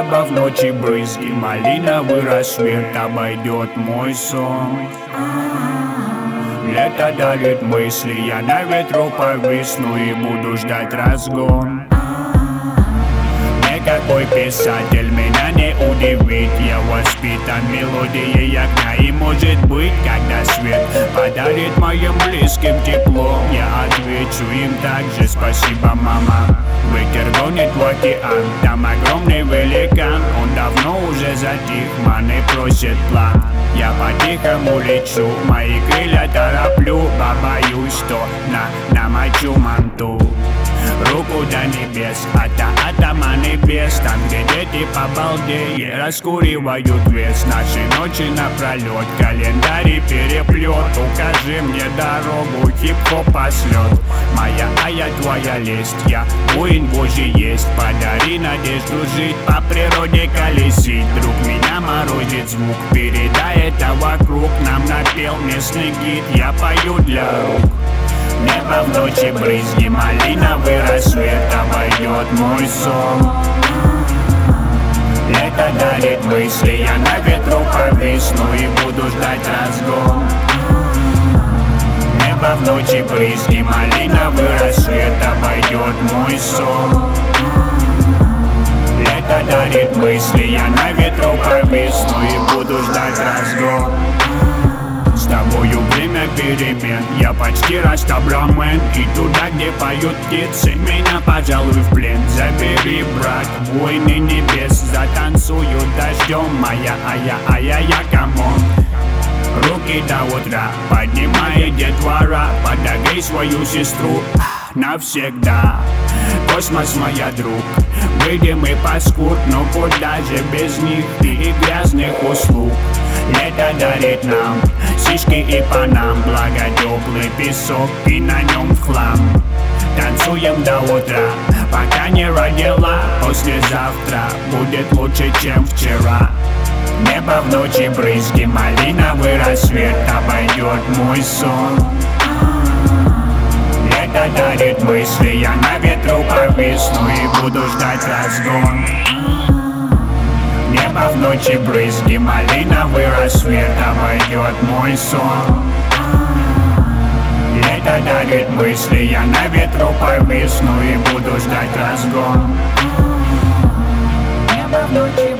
Небо в ночи брызги, малиновый рассвет, обойдет мой сон. Лето дарит мысли, я на ветру повисну и буду ждать разгон. Никакой писатель меня не удивит, я воспитан мелодией огня. И может быть, когда свет подарит моим близким тепло, я отвечу им также: спасибо, мама. Ветер гонит в океан, там огромный великан. Он давно уже затих, маны просит план. Я по-тихому лечу, мои крылья тороплю, боюсь, что намочу манту. Руку до небес, атома небес. Там, где дети по-балде раскуривают вес. Наши ночи напролет, календарь переплет. Укажи мне дорогу, хип-хоп пошлет. Моя, твоя лесть, я воин Божий есть. Подари надежду жить, по природе колесить. Друг, меня морозит звук, передай это вокруг. Нам напел местный гид, я пою для рук. Небо в ночи брызги, малиновый рассвет, обойдет мой сон. Лето дарит мысли, я на ветру повисну и буду ждать разгон. Небо в ночи брызги, малиновый рассвет, обойдет мой сон. Лето дарит мысли, я на ветру повисну и буду ждать разгон. С тобою время перемен, я почти растабламен. И туда, где поют птицы, меня, пожалуй, в плен забери, брат, войны небес. Затанцую дождем, моя, я, камон. Руки до утра, поднимай детвора. Подогрей свою сестру навсегда. Космос, моя друг, выйдем и паскуд, но куда же без них и грязных услуг. Лето дарит нам сиськи и панам, благо теплый песок и на нем в хлам. Танцуем до утра, пока не родила. Послезавтра будет лучше, чем вчера. Небо в ночи брызги, малиновый рассвет, обойдет мой сон. Лето дарит мысли, я на ветру повисну и буду ждать разгон. Небо в ночи брызги, малиновый рассвет, обойдет мой сон. Лето дарит мысли, я на ветру повисну и буду ждать разгон. Небо в ночи